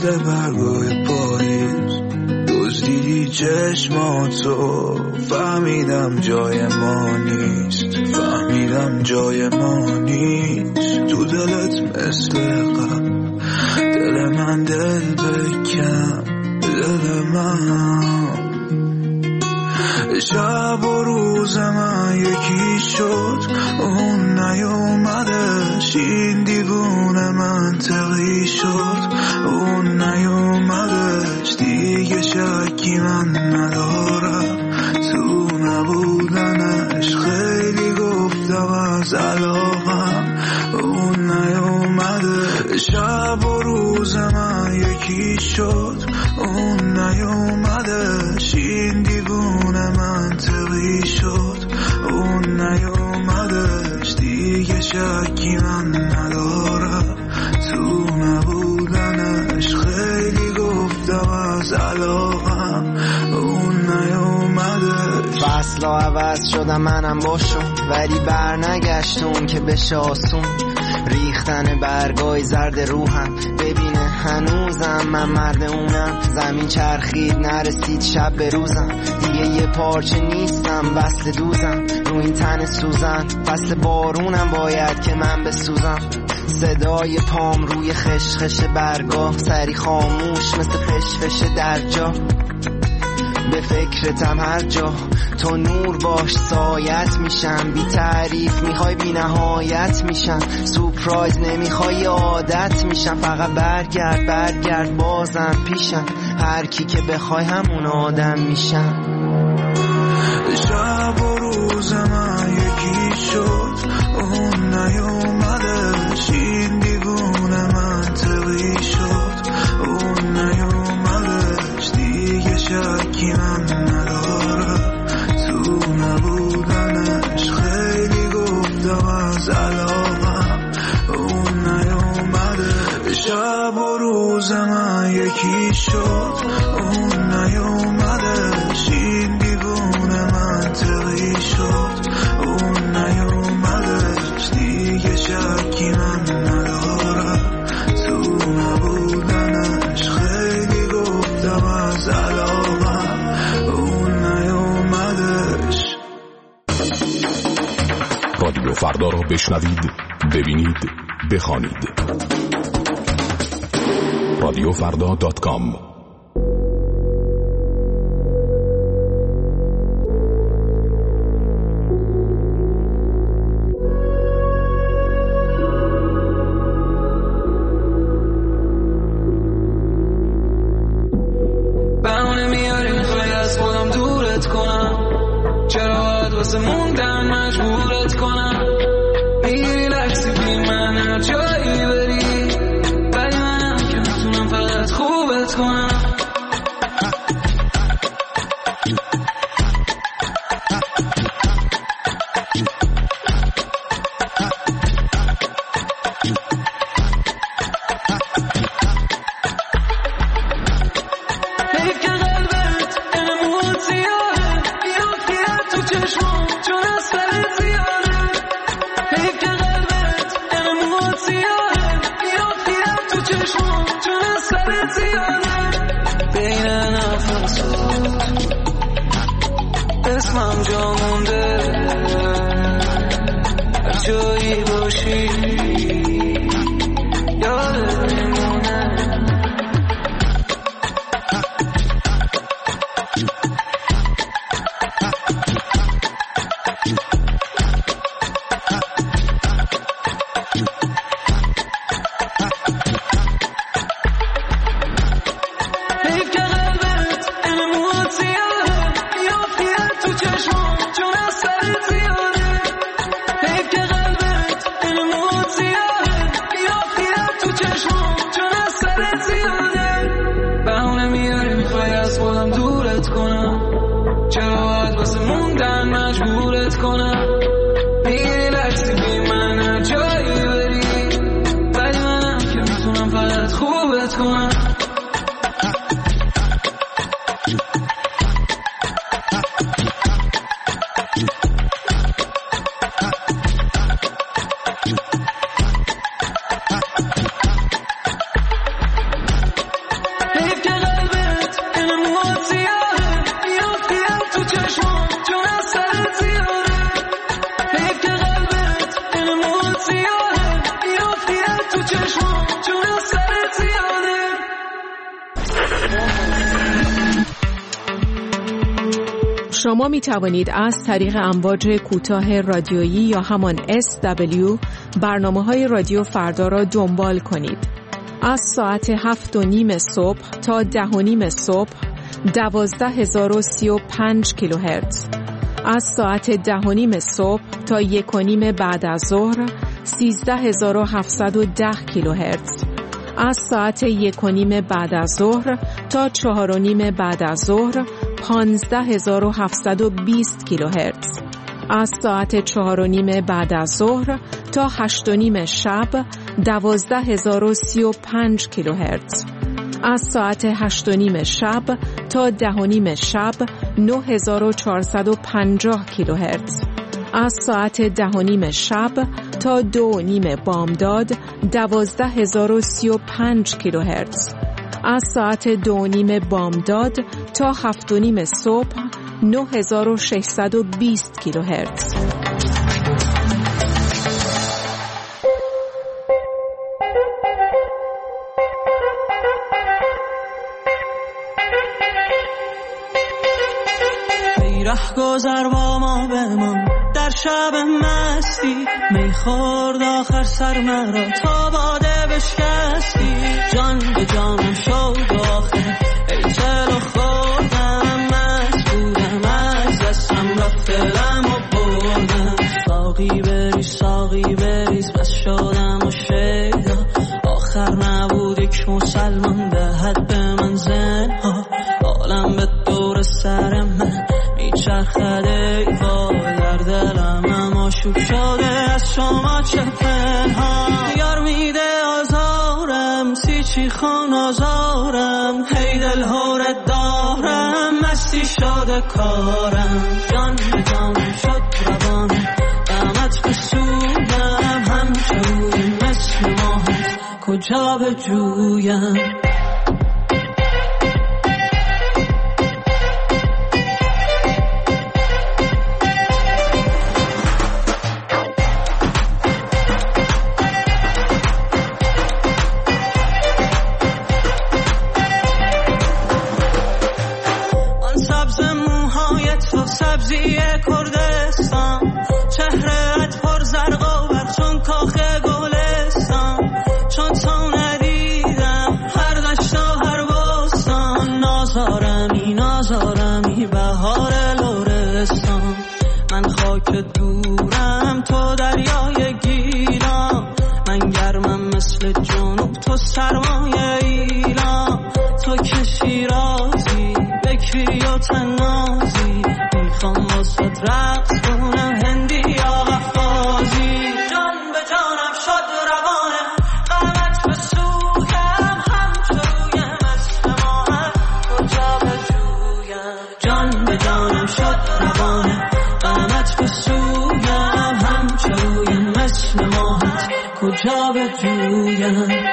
مثل برگای پاییز دزدیدی چشماتو، فهمیدم جای ما نیست، فهمیدم جای ما نیست. تو دلت مثل غم، دل من دل بکن، دل من. شب و روز من یکی شد، اون نیومدش، این دیوونه منطقی شد، اون نیومدش. دیگه شکی من ندارم تو نبودنش، خیلی گفتم از علاقم، اون نیومده. شب و روز من یکی شد، اون نیومدش، این دیوونه منطقی شد، اون نیومدش. دیگه شکی من ندارم تو نبودنش، خیلی گفتم از علاقم، اون نیومدش. فصلا عوض شدم منم باشم، ولی بر نگشتون که بشه آسون. ریختن برگای زرد روحم، ببینه هنوزم من مرد اونم. زمین چرخید نرسید شب به روزم، دیگه یه پارچه نیستم وصل دوزم. رو این تن سوزن فصل بارونم، باید که من بسوزم. صدای پام روی خشخش برگاه، سری خاموش مثل فشفش در جا. به فکرتم هر جا، تو نور باش سایت میشم. بی تعریف میخوای بی نهایت میشم، سورپرایز نمیخوای عادت میشم. فقط برگرد برگرد بازم پیشم، هر کی که بخوای همون آدم میشم. شب و روز من یکی شد، اون نیومدش، این دیوونه منطقی شد، اون نیومدش. دیگه شکی من ندارم تو نبودنش، خیلی گفتم از علاقم، اون نیومده. شب و روز من یکی شد، اون نیومدش، این دیوونه منطقی شد، اون نیومدش. دیگه شکی من ندارم تو نبودنش، خیلی گفتم از علاقم، اون نیومدش. رادیو فردا را بشنوید، ببینید، بخوانید. رادیوفردا.com. بهونه میاری میخوای از خودم دورت کنم، چرا باید واسه موندن مجبورت کنم؟ میگیری لحظی بی من هر جایی بری، ولی منم که میتونم فقط خوبت کنم. حیف که قلبت انمود زیاده، بیاد تو چشمم چون از فرد زیاده. حیف که قلبت انمود زیاده، بیاد تو چشمم چون از فرد زیاده. بین نفسات اسمم جا مونده، هر جایی باشی یادت میمونه. حیف که قلبت انمود زیاده، بیاد تو چشمم چون از فرد زیاده. حیف که قلبت انمود زیاده، بیاد تو چشمم چون از فرد زیاده. بهونه میاری میخوای از خودم دورت کنم، چرا باید واسه موندن مجبورت کنم؟ میگیری لحظی بی من هر جایی بری، ولی منم که میتونم فقط خوبت کنم. شما می توانید از طریق امواج کوتاه رادیویی یا همان SW برنامه‌های رادیو فردا را دنبال کنید. از ساعت 7:30 صبح تا 10:30 صبح 12035 کیلوهرتز. از ساعت 10:30 صبح تا 1:30 بعد از ظهر 13710 کیلوهرتز. از ساعت 1:30 بعد از ظهر تا 4:30 بعد از ظهر 15720 کیلوهرتز. از ساعت 4:30 بعد از ظهر تا 8:30 شب 12035 کیلوهرتز. از ساعت 8:30 شب تا 10:30 شب 9450 کیلوهرتز. از ساعت 10:30 شب تا 2:30 بامداد 12035 کیلوهرتز. از ساعت 2:30 بامداد تا 7:30 صبح 9620 کیلوهرتز. رهگذر با ما بمان در شب مستی، میخورد آخر سر مرا تا باده بشکستی. جان به جانم شد آخر ای چلو خوردم، مست بودم از دستم رفت دلم و بردم. ساقی بریز بس شدم و شیدا، آخر نبود یک مسلمان دهد به من زنها. عالم به دور سر من میچرخد ای وای، در دلم اما شوک شده از شما چه پنهان. یار میده آزارم سیچی خان آزارم، هی دل هورت دارم مستی شده کارم. جان به جانم شد روانم غمت بسودم، همچنین مثل ماهت کجا بجویم. سبزی کردستان، چهرهت پر زرق و برق چون کاخ گلستان. چون تو ندیدم هر دشت و هر بستان، نازارمی بهار لرستان. من خاک دورم تو دریای گیلان، من گرمم مثل جنوب تو سرمایه ایلان. تو که شیرازی بکری و تنازی، میخوام واسد رقص کنم هندی یا قفازی. جان به جانم شد روانم غمت بسویم، همچویم مثل ماهت کجا بجویم. جان به جانم شد روانم غمت بسویم، همچویم مثل ماهت کجا بجویم.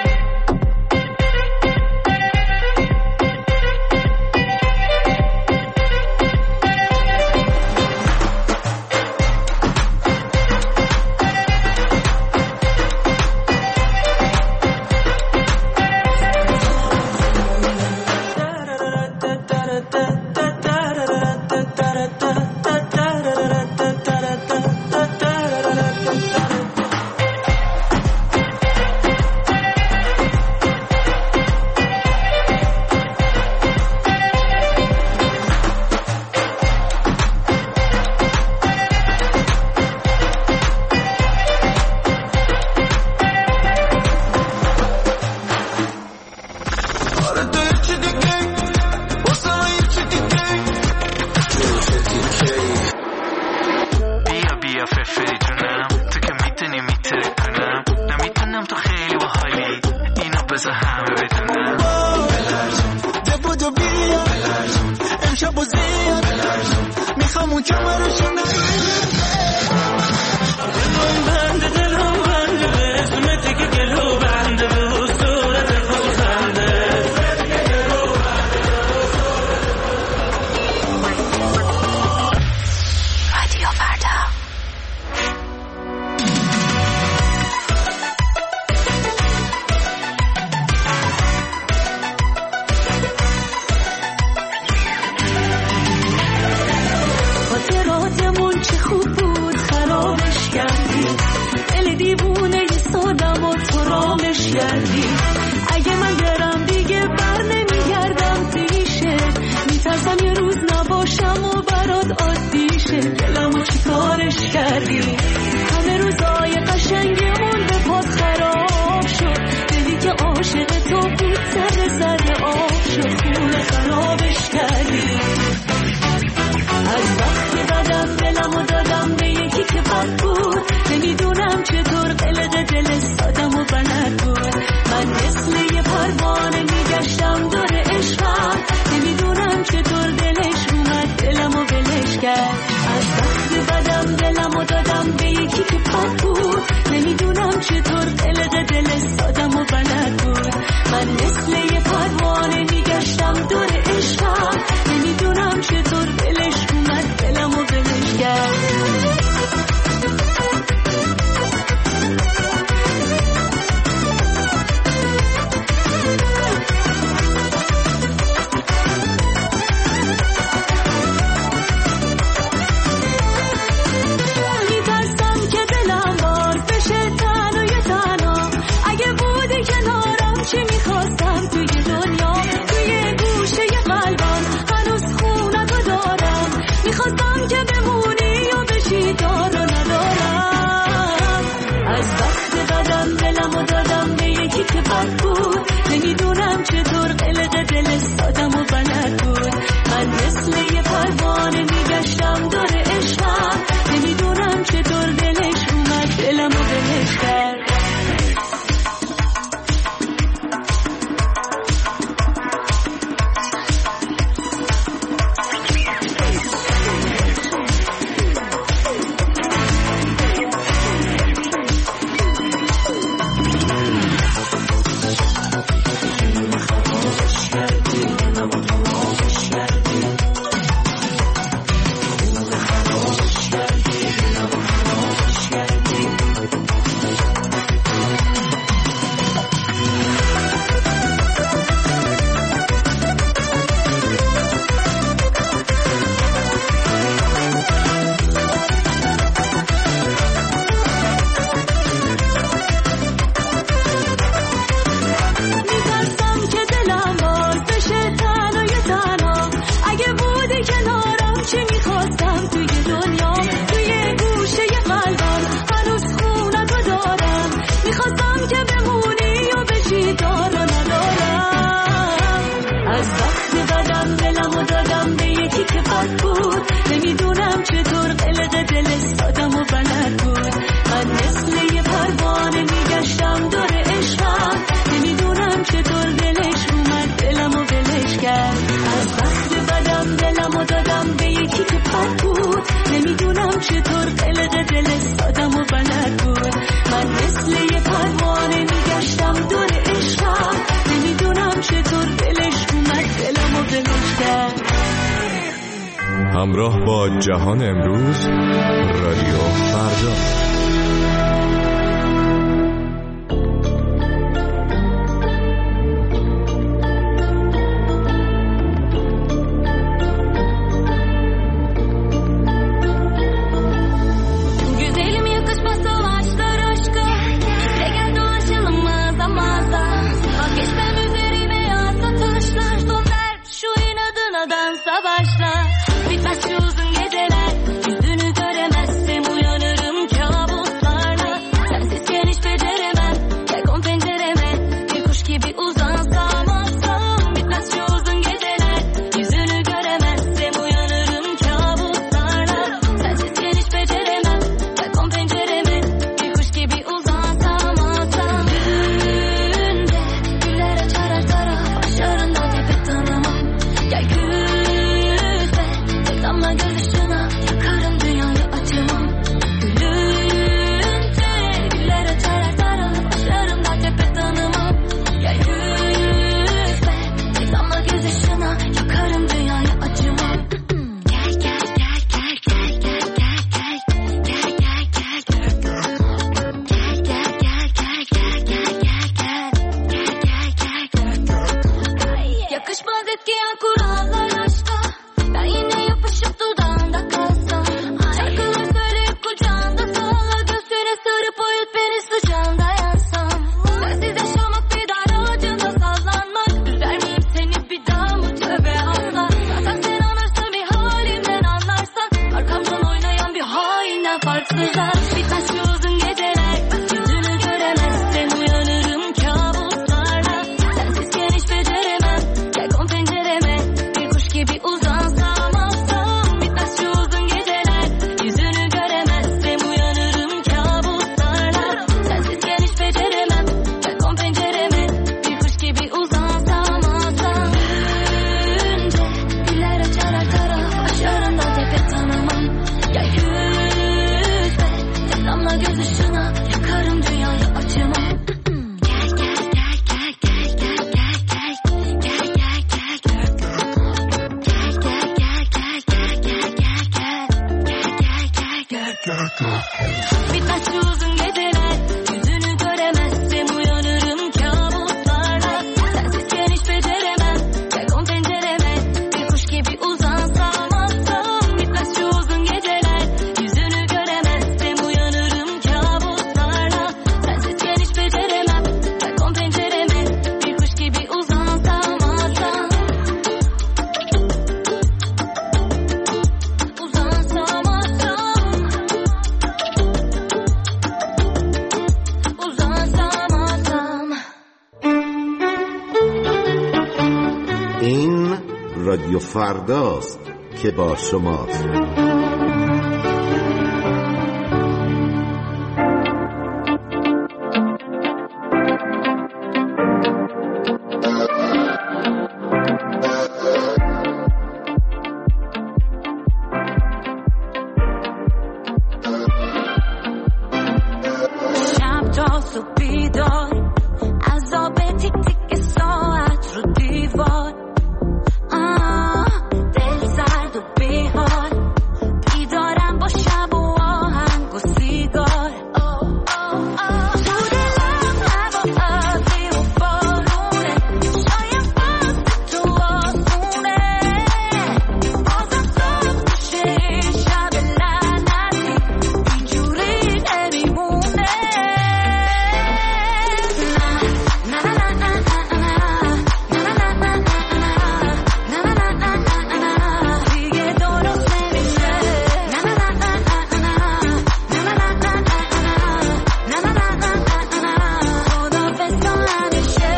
کردی. همه روزای قشنگمون به پات خراب شد. دلی که عاشق تو بود سر زده آب شد. خونه خرابش کردی. از وقت بدم دلمو دادم به یکی که بد بود. نمیدونم چطور قلق دل سادم و بلد بود. من مثل یه پروانه میگشتم دور عشقم. نمیدونم چطور دلش اومد دلمو بلش کرد. از وقت بدم دلمو دادم به یکی که بد بود. نمیدونم چطور قلق دل سادم و بلد بود. من مثل یه پروانه میگشتم دور عشقم. نمیدونم چطور دلش اومد دلمو بلش کرد. نمیدونم چطور قلق دل سادم و بلد بود. من مثل یه پروانه میگشتم دور عشقم. نمیدونم چطور دلش اومد دلمو بلش کرد. نمیدونم چطور قلق دل سادم و بلد بود. من مثل یه پروانه میگشتم دور عشقم. نمیدونم چطور دلش اومد دلمو بلش کرد. از وقت بدم دلمو دادم به یکی که بد بود. نمیدونم چطور قلق دل سادم و بلد بود. من مثل یه پروانه میگشتم دور عشقم. نمیدونم چطور دلش اومد دلمو بلش کرد. همراه با جهان امروز، رادیو فردا. Bitmez şu uzun geceler, yüzünü göremezdim. daha farksızlar. Bitmez şu uzun geceler, yüzünü göremezsem uyanırım kabuslarla. Sensizken hiç beceremem, gel kon pencereme, bir kuş gibi uzansam alsam. Bitmez şu uzun geceler, yüzünü göremezsem uyanırım kabuslarla. Sensizken hiç beceremem, gel kon pencereme, bir kuş gibi uzansam alsam. Önce diller açarak kara, aşarında tepe tanımam. Gel yüzme, tek damla göz ışığına, yakarım dünyayı açamam. Gel gel gel gel gel gel gel gel gel gel gel gel bitmez şu uzun geceler, yüzünü göremezsem uyanırım kabuslarla. Sensizken hiç beceremem, gel kon pencereme, bir kuş gibi uzansam alsam. Bitmez şu uzun geceler, yüzünü göremezsem uyanırım kabuslarla. Sensizken hiç beceremem, gel kon pencereme, bir kuş gibi uzansam alsam. Uzansam alsam. Uzansam alsam. این رادیو فرداست که با شماست. شب تا صبح بیدار، عذاب تیک تیک ساعت رو دیوار. دل سرد و بیحال، بیدارم با شب و آهنگ و سیگار. تو دلم هوا ابری و بارونه، شاید باز تو آسونه. بازم صبح میشه این شب لعنتی، اینجوری نمیمونه. دیگه درست نمیشه. خدافظ تا همیشه.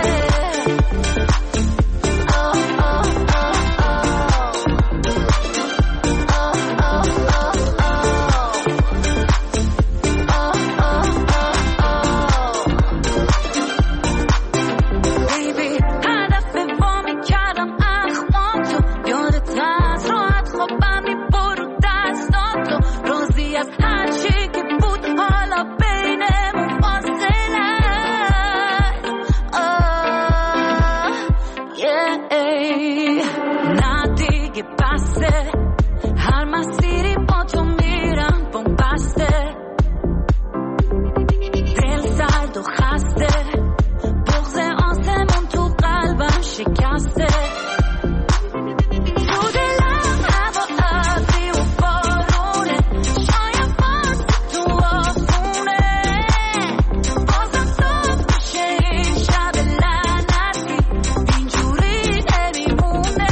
Baby هدف وامی کردم اخوام تو، یادت از راحت خوابم میبرو دستاتو. راضی از هر چی که بود حالا بینمون فاصله نه دیگه بسه، هر مسیری با تو میرم بومبسته. دل سرد و خسته، بغض آسمون تو قلبم شکسته. تو دلم هوا ابری و بارونه، شاید باز تو آسونه. بازم صبح میشه این شب لعنتی، اینجوری نمیمونه.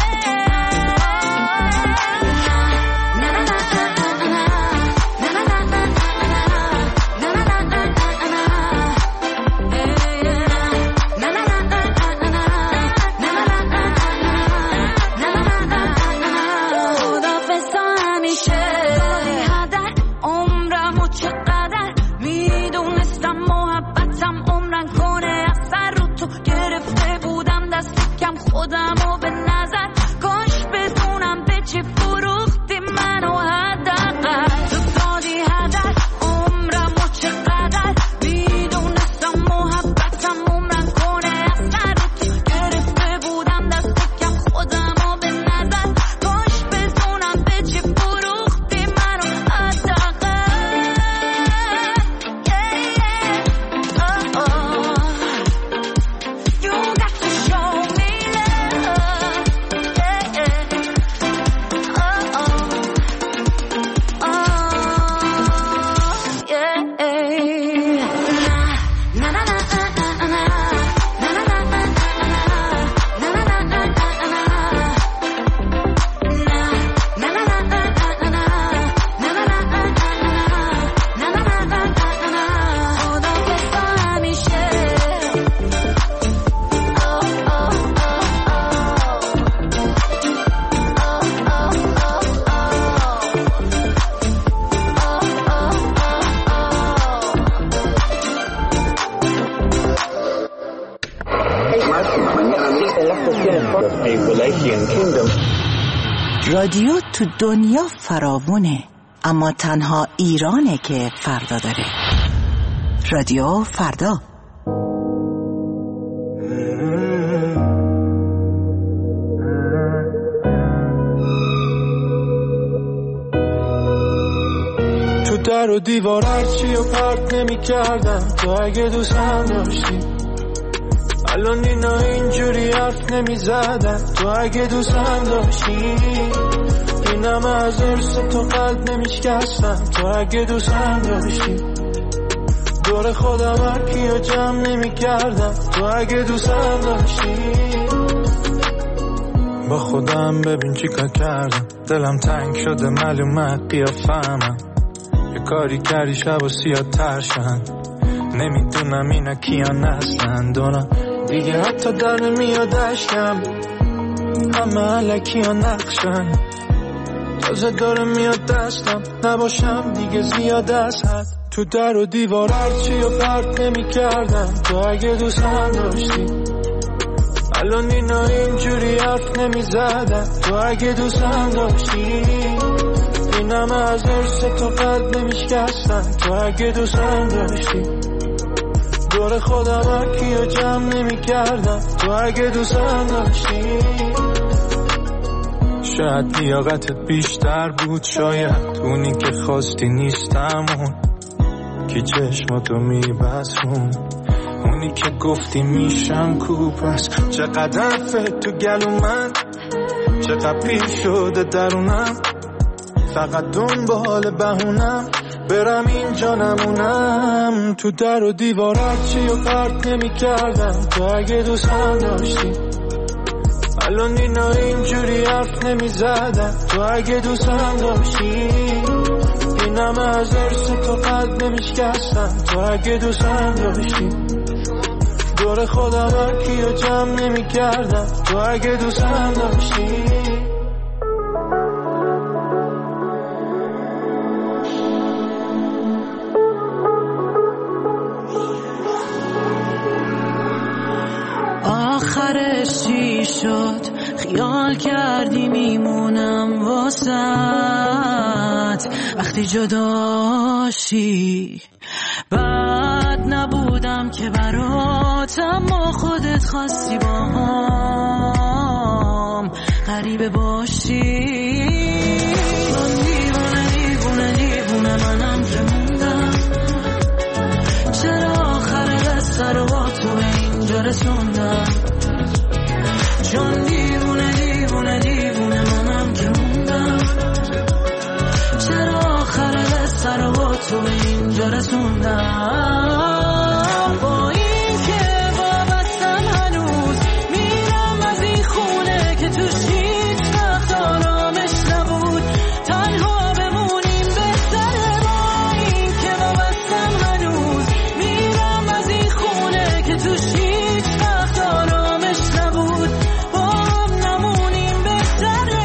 خدافظ تا همیشه. داری هدر عمرم و چقدر میدونستم محبتم عمرن کنه اثر رو تو گرفته بودم دست کم خودم و به نظر کاش بدونم به چی فروختی منو حداقل. تو دادی هدر عمرم و چقدر میدونستم محبتم عمرن کنه اثر رو تو گرفته بودم دست کم خودم و به نظر کاش بدونم به چی فروختی منو حداقل. رادیو تو دنیا فراوونه، اما تنها ایرانه که فردا داره. رادیو فردا. تو در و دیوار هرچی و پرت نمی کردم تو اگه دوستم داشتی. الان اینا اینجوری حرف نمی زدم تو اگه دوستم داشتی. اینم از ارس تو قلب نمی شکستم تو اگه دوستم داشتی. دور خودم هر کیو جمع نمی کردم تو اگه دوستم داشتی. با خودم ببین چی کار کردم، دلم تنگ شده معلومه قیافه‌مم. یه کاری کردی شب و سیاه ترشن، نمیدونم اینا کیان هستن. دونم دیگه حتی در نمیاد اشکم، همه علکی ها نقشن. تازه داره میاد دستم، نباشم دیگه زیاد از حد. تو در و دیوار هرچی و پرت نمی کردم تو اگه دوستم داشتی. الان اینا اینجوری حرف نمی زدم تو اگه دوستم داشتی. اینم از ارس تو قلب نمی شکستم تو اگه دوستم داشتی. دور خودم هر کیو جمع نمی کردم تو اگه دوستم داشتی. شاید لیاقتت بیشتر بود، شاید اونی که خواستی نیستم، اون که چشماتو میبسون، اونی که گفتی میشم کوپس. چقدر فت تو گلو من، چقدر پیر شده درونم، فقط دنبال بهونم برم اینجا نمونم. تو در و دیوار هرچی و پرت نمی کردم تو اگه دوستم داشتی. الان اینا اینجوری حرف نمی زدم تو اگه دوستم داشتی. اینم از ارس تو قلب نمی شکستم تو اگه دوستم داشتی. دور خودم هر کیو جمع نمی کردم تو اگه دوستم داشتی. آخرش چی شد؟ خیال کردی میمونم واسط وقتی جداشی. بد نبودم که برات، اما خودت خواستی با هم غریبه باشی. دیوونه دیوونه دیوونه منم که موندم، چرا آخر قصه رو با تو به اینجا رسوندم. چون دیوونه دیوونه دیوونه منم که موندم، چرا آخر قصه رو با تو به اینجا رسوندم. با این که وابستم هنوز میرم از این خونه که توش هیچ وقت آرامش نبود. تنها بمونیم بهتره. با این که وابستم هنوز میرم از این خونه که توش هیچ وقت آرامش نبود. با هم نمونیم بهتره.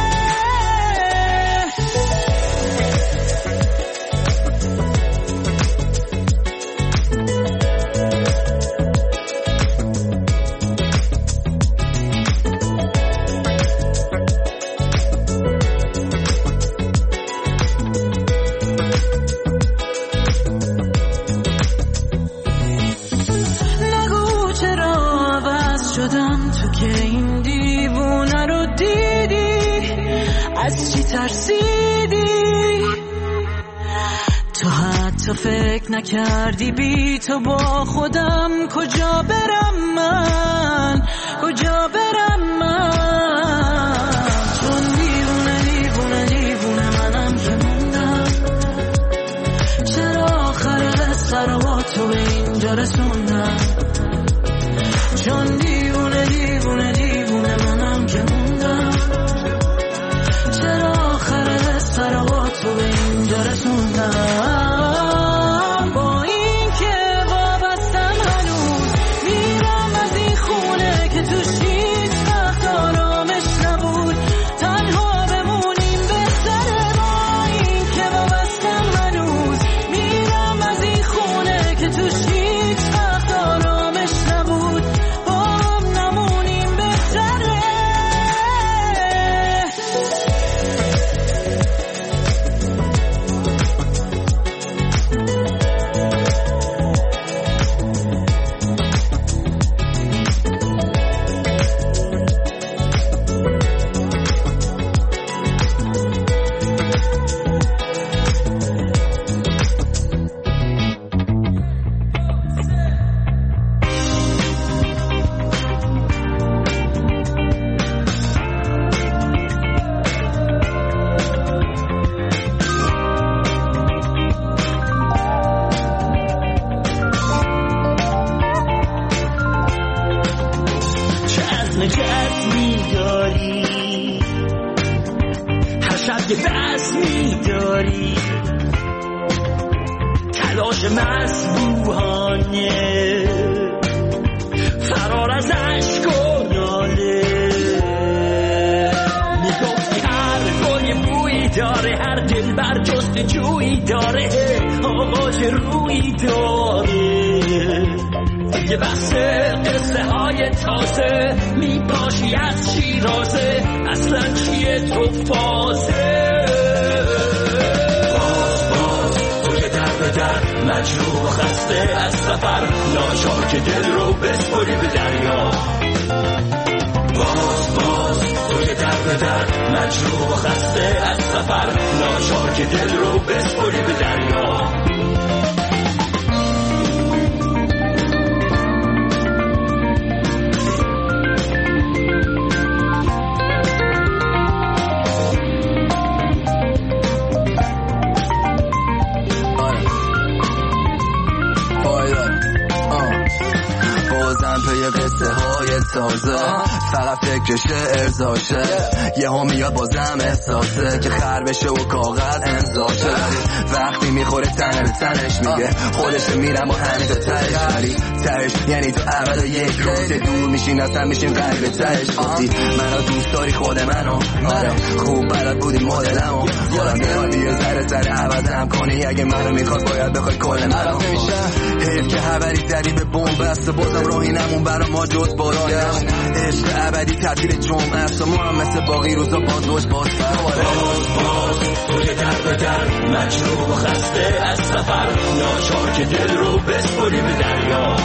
نگو چرا عوض شدم تو که این دیوونه رو دیدی. از چی ترسیدی؟ تو حتی فکر نکردی بی تو با خودم کجا برم من، کجا برم من. چون دیوونه دیوونه دیوونه منم که موندم، چرا آخر قصه رو با تو به اینجا رسوندم. چون دیوونه دیوونه دیوونه منم که موندم، چرا آخر قصه رو با تو به اینجا رسوندم. با این که وابستم هنوز میرم از این خونه که توش هیچ وقت آرامش نبود. تنها بمونیم بهتره. با این که وابستم هنوز میرم از این خونه که توش هیچ وقت آرامش نبود. با هم نمونیم بهتره. تلاش مسبوحانه فرار از عشق و ناله میگفتی هر گل بویی داره هر دل بر جستجویی داره آغاز رویی داره یه بحث قصه های تازه میپاشی از شیرازه اصلا چیه تو فازه مجروح و خسته از سفر ناچار که دل رو بسپری به دریا باز توی در مجروح و خسته از سفر ناچار که دل رو بسپری به دریا قصه های تازه فقط فکر شعر زاشه یه ها میاد بازم احساسه که خر بشه و کاغذ امضاشه وقتی میخوره تنه به تنش میگه خودش میرم و همین تا تهش ولی تهش یعنی تو اول و یک روز دور میشین اصلا میشین قلب تهش گفتی منو دوست داری خود منو آره خوب بلد بودی مدلمو خودم میخواد یه ذره عوضم کنی اگه منو میخواد باید بخوای کل منو حیف که حبری دری به بوم بسته بازم راهی نمون برا ما جز باران عشق ابدی تعطیل جمعه است و ما هم مثل باقی روزا باز باز توی در مجروح و خسته از سفر ناچار که دل رو بسپری به دریا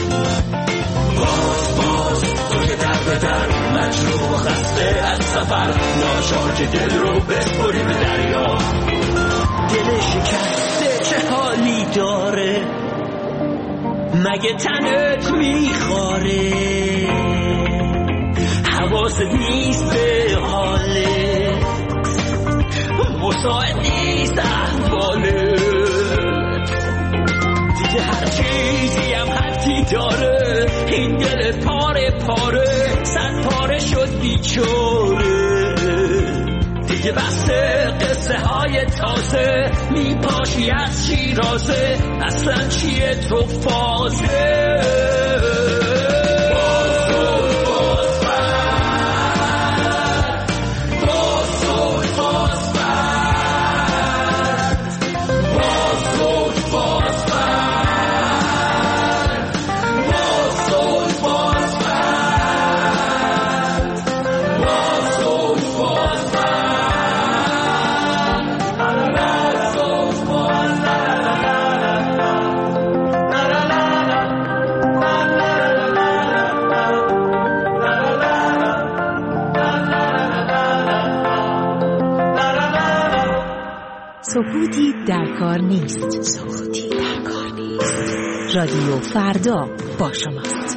باز توی در مجروح و خسته از سفر ناچار که دل رو بسپری به دریا دل شکسته چه حالی داره مگه تنت میخواره حواست نیست به حاله مساعد نیست احواله دیگه هر چیزی هم حدی داره این دل پاره صد پاره شد بیچاره دیگه بحث قصه های تازه میپاشی از شیرازه اصلا چیه تو فازه سکوتی در کار نیست. رادیو فردا با شماست.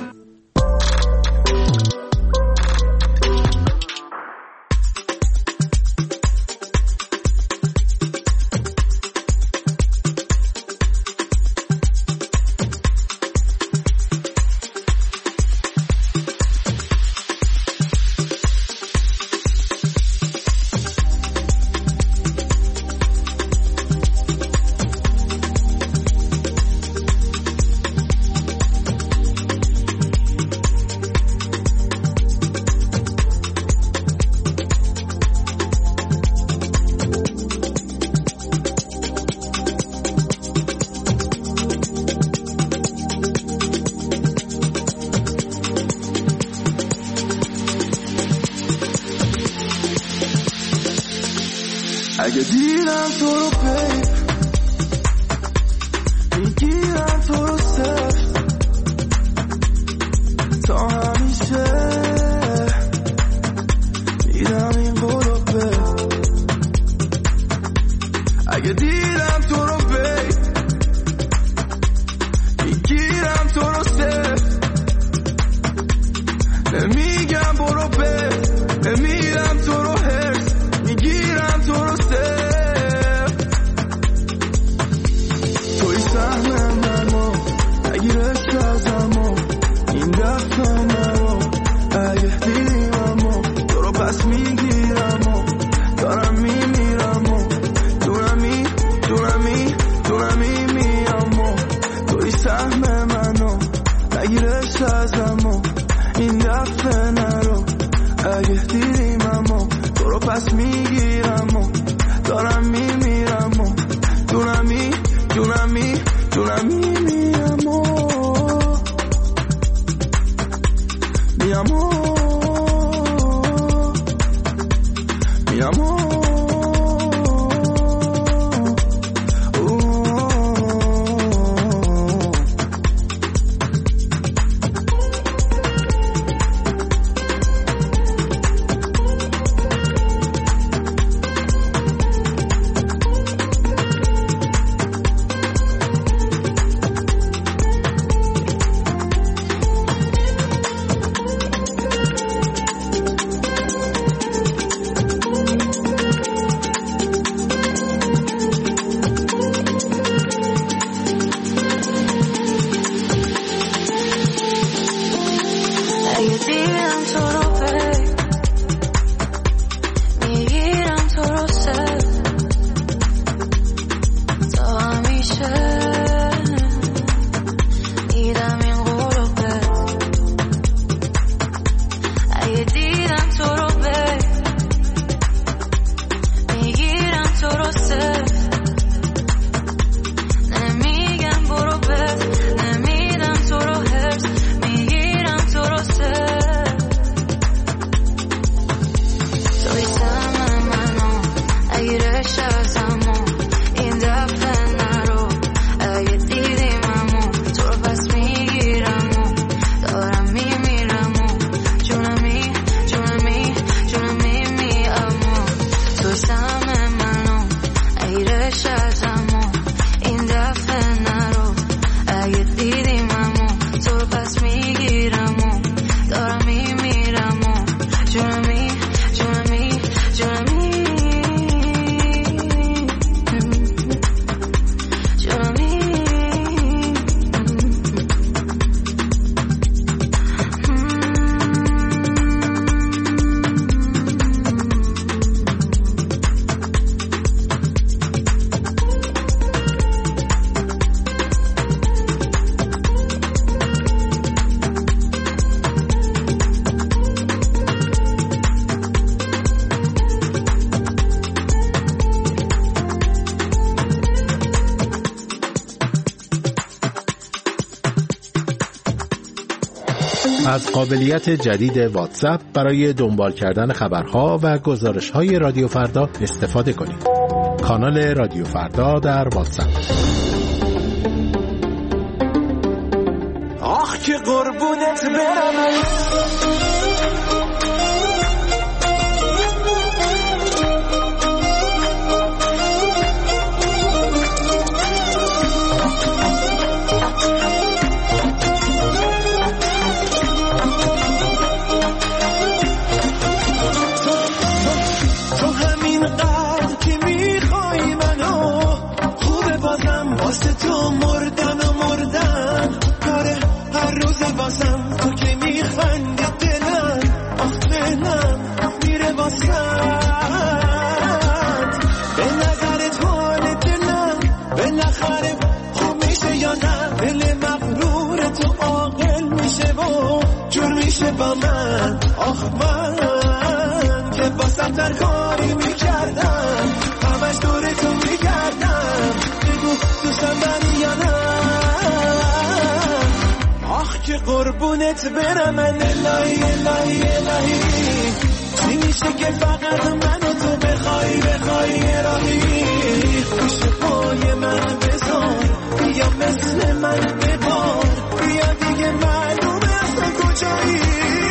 اگه دیدم تو رو بید میگیرم تو رو صرف تا همیشه میدم این قولو بید اگه دیدم تو رو بید میگیرم تو رو صرف نمیگم برو بید نمیدم تو رو هرس میگیرم تو رو صرف پس میگیرم و دارم میمیرم و دونمی میرم و میام از قابلیت جدید واتساپ برای دنبال کردن خبرها و گزارش‌های رادیو فردا استفاده کنید. کانال رادیو فردا در واتساپ. آخ که قربونت برم با من آخ من که باسم در کاری میکردم همش دور تو میگردم بگو دوستم داری یا نه آخ که قربونت برم من الهی الهی الهی چی میشه که فقط من و تو بخوای راهی پیش پای من بذار بیا مثل من ببار بیا دیگه معلومه اصلا کجایی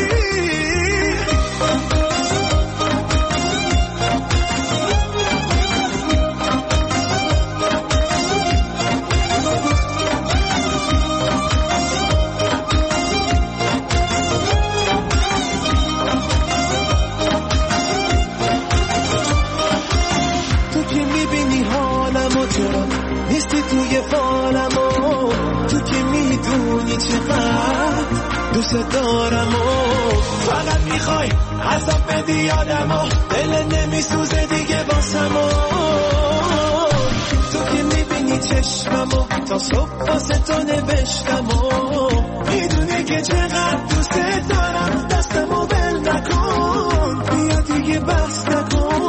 نیستی توی فالمو تو که میدونی چقدر دوست دارم و فقط میخوای عذاب بدی یادمو دل نمیسوزه دیگه باسمو تو که میبینی چشممو تا صبح واسه تو نوشتمو میدونی که چقدر دوست دارم دستمو بل نکن بیا دیگه بحث نکن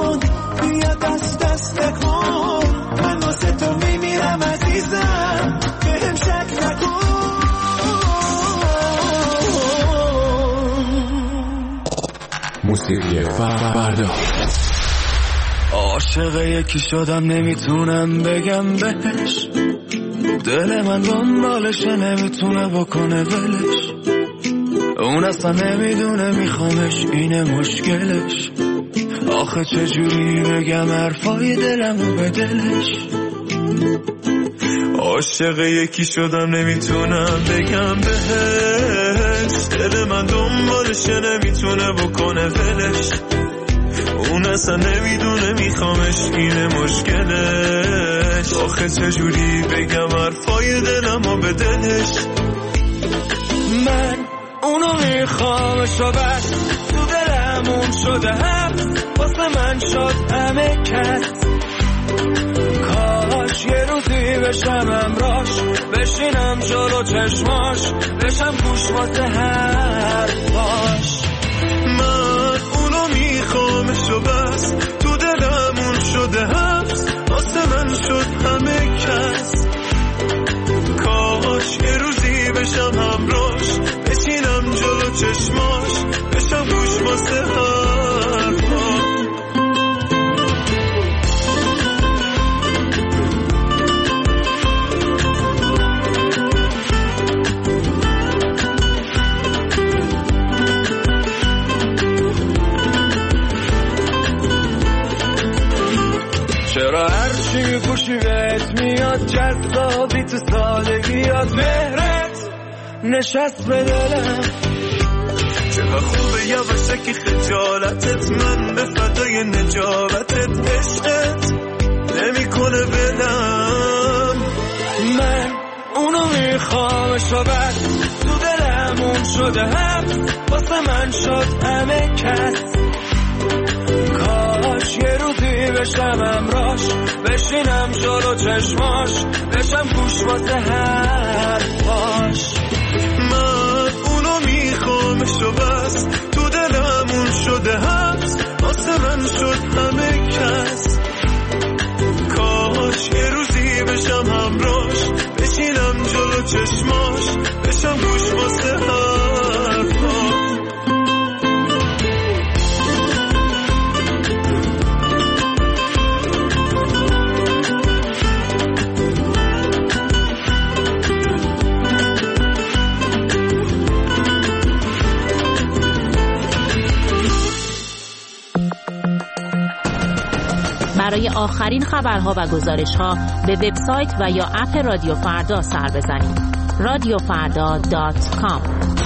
عزیزم بهم شک نکن. موسیقی فردا. عاشق یکی شدم نمیتونم بگم بهش، دل من دنبالشه نمیتونه بکنه ولش، اون اصلا نمیدونه میخوامش اینه مشکلش. آخه چجوری بگم حرفای دلمو به دلش. عاشق یکی شدم نمیتونم بگم بهش، دل من دنبالشه نمیتونه بکنه ولش، اون اصلا نمیدونه میخوامش اینه مشکلش. آخه چجوری بگم حرفای دلمو به دلش. من اونو میخوامش و بس تو دلمون شده هم واسه من شد همه کس. کاش یه روزی بشم همراش، بشینم جلو چشماش، بشم گوش واسه حرفاش. من اونو میخوامش و بس تو دلمون شده حبس واسه من شد همه کس. کاش یه روزی بشم همراش، بشینم جلو چشماش، بشم گوش واسه حرفاش. چرا هرچی پوشی بهت میاد جذابی تو سادگیات، مهرت نشست به دلم. چقدر خوبه یواشه که خجالتت من به فدای نجابتت، عشقت نمی کنه بلم. من اونو میخوامش و بس تو دلمون شده هم واسه من شد همه کس. کاش یه روزی بشم همراش، بشینم جلو چشماش، بشم گوش واسه حرفاش. من اونو میخوامش و بس تو دلمون شده حبس واسه من شد همه کس. کاش یه روزی بشم همراش، بشینم جلو چشماش، بشم گوش واسه حرفاش. برای آخرین خبرها و گزارش‌ها به وبسایت و یا اپ رادیو فردا سر بزنید. radiofarda.com.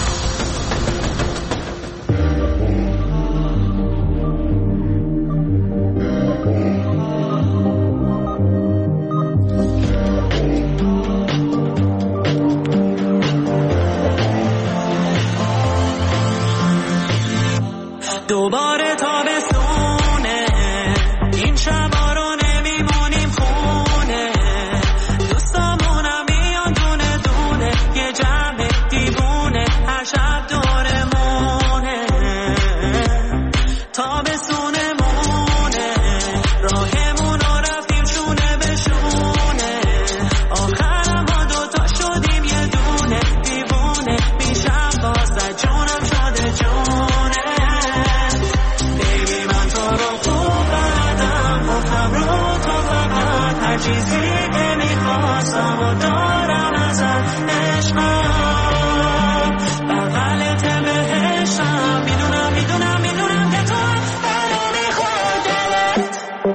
دوباره تابستونه، این شبا رو نمیمونیم خونه، دوستامونم میان دونه دونه، یه جمع دیوونه هر شب دورمونه. تابستونمونه، راهمون رو رفتیم شونه به شونه، آخرم ما دوتا شدیم یه دونه، دیوونه میشم بازد جونم شده جونه. چیزی که میخواستم و دارم ازت، عشقم بغلت بهشم، میدونم میدونم میدونم که تو داره میخواد دلت.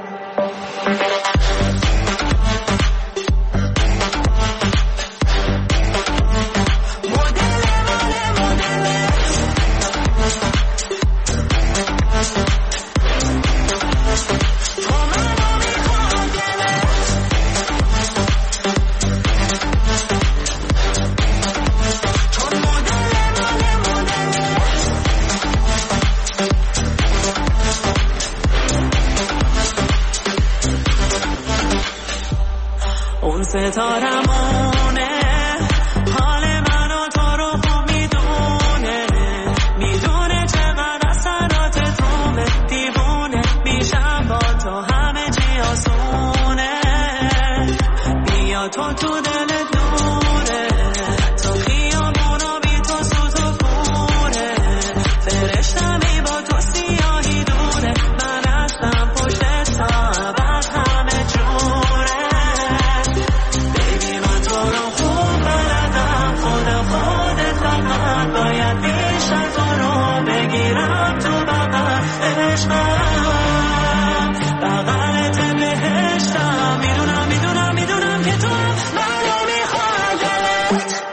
اون ستارمونه، حال من و تو رو خوب میدونه، میدونه چقدر اثرات تومه، دیوونه میشم با تو همه چی آسونه. بیا تو با تو دلت دوره، تو خیابونا بی تو سوز و کوره، فرشتمی با تو سیاهی دوره، من اصلا پشت سابت همه جوره. بیبی من تو رو خوب بلدم، خودت فقط باید بیش از تو رو بگیرم تو بغل عشقم، بغلت بهشتم، میدونم که تو منو میخوای دلت.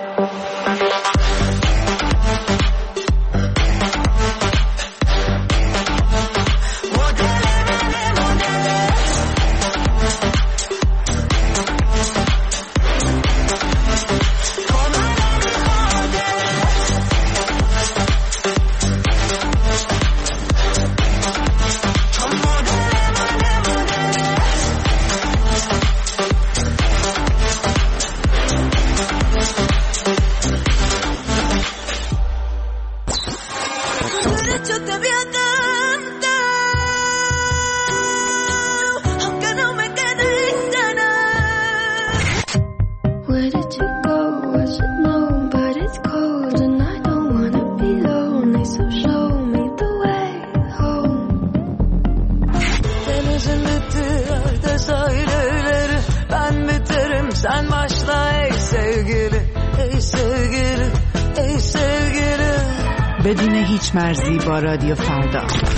Sen başla ey sevgili, ey sevgili, ey sevgili. بدون هیچ مرزی با رادیو فردا.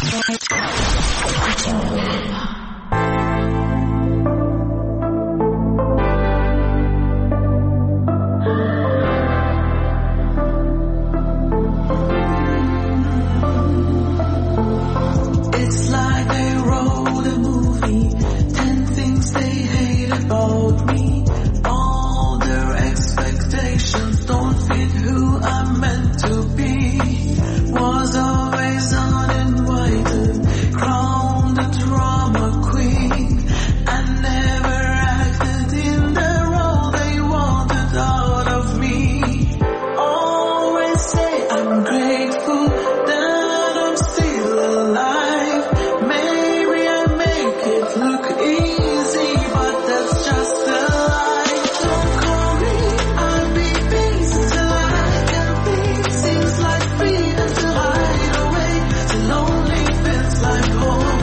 It's like they wrote a movie, 10 things they hate about me. All their expectations don't fit who I'm meant to be. Was always uninvited, crowned the drama queen. I never acted in the role they wanted out of me. Always say I'm grateful that I'm still alive. Maybe I make it look easy, but that's just a lie. Don't call me, I'll be busy till I can think. Seems like freedom to hide away, so lonely feels like home.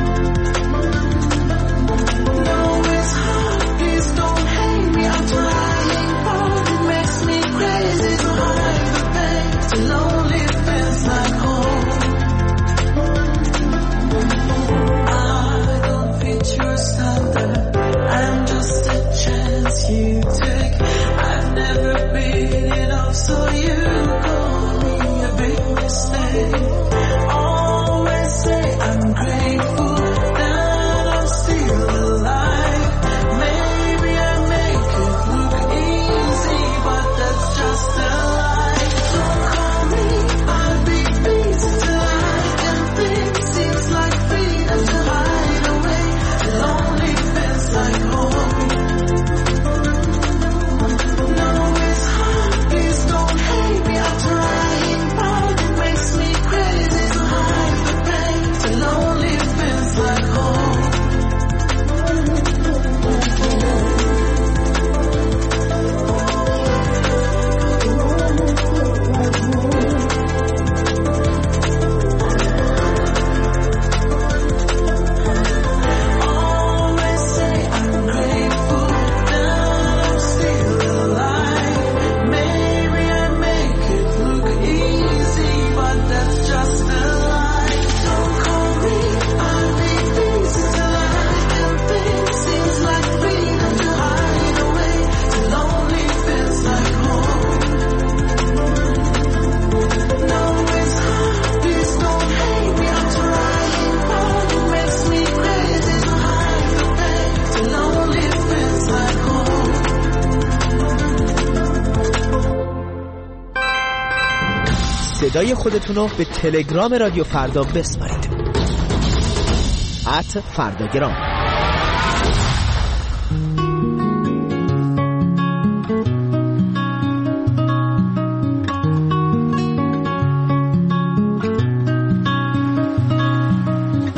No, it's hard, please don't hate me. I'm trying hard, it makes me crazy to hide the pain, so lonely feels like home. I don't fit your standard, I'm just a chance you take. I've never been enough, so you call me a big mistake. Always say I'm grateful that I'm still alive. Maybe I make it look easy, but that's just a lie. Don't call me, I'll be busy till I can think. Seems like freedom to hide away, lonely feels like home. No, it's hard, please don't hate me. I'm trying hard, it makes me crazy to hide the pain, so lonely feels like home. Always say I'm grateful that I'm still alive. Maybe I make it look easy, but that's just a lie. Don't call me, I'll be busy till I can think. Seems like freedom to hide away, so lonely feels like home. No, it's hard, please don't hate me. I'm trying hard, it makes me crazy to hide the pain, so lonely feels like home. صدای خودتون رو به تلگرام رادیو فردا بسپارید. @فرداگرام.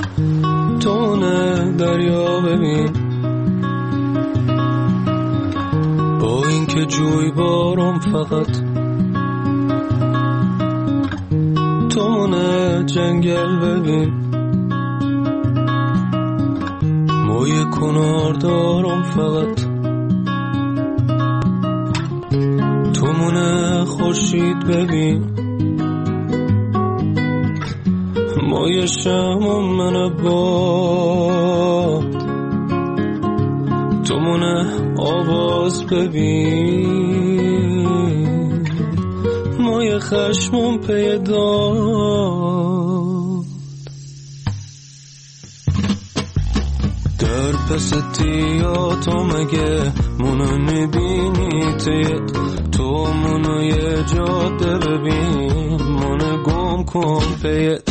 تونه دریا ببین، این که جوی بارم فقط تو مونه جنگل ببین موی کنار دارم فقط تو مونه خورشید ببین موی شمم من باد تو مونه آواز ببین موی خشمم پیداد در پس تیا تو مگه منو میبینی تو منو یه جاده ببین منو گم کن پیت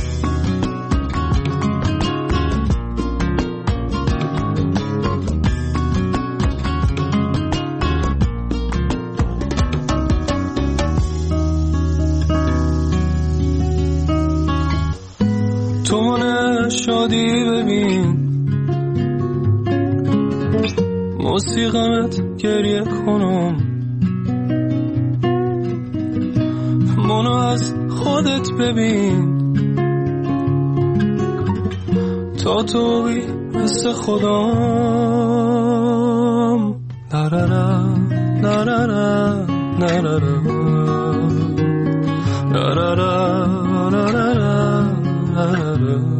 تو منو شادی ببین موسیقیت گریه کنم منو از خودت ببین تا توی مثل خودم نرارا نرارا نرارا نرارا نرارا نرارا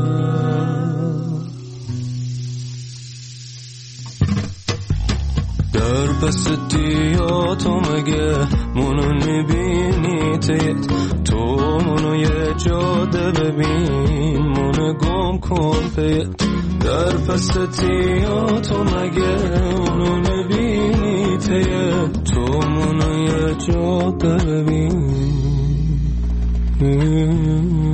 در پس دیا تو مگه منو میبینی تو منو یه جاده ببین منو گم کن پیت در پس دیا تو مگه منو میبینی تو منو یه جاده ببین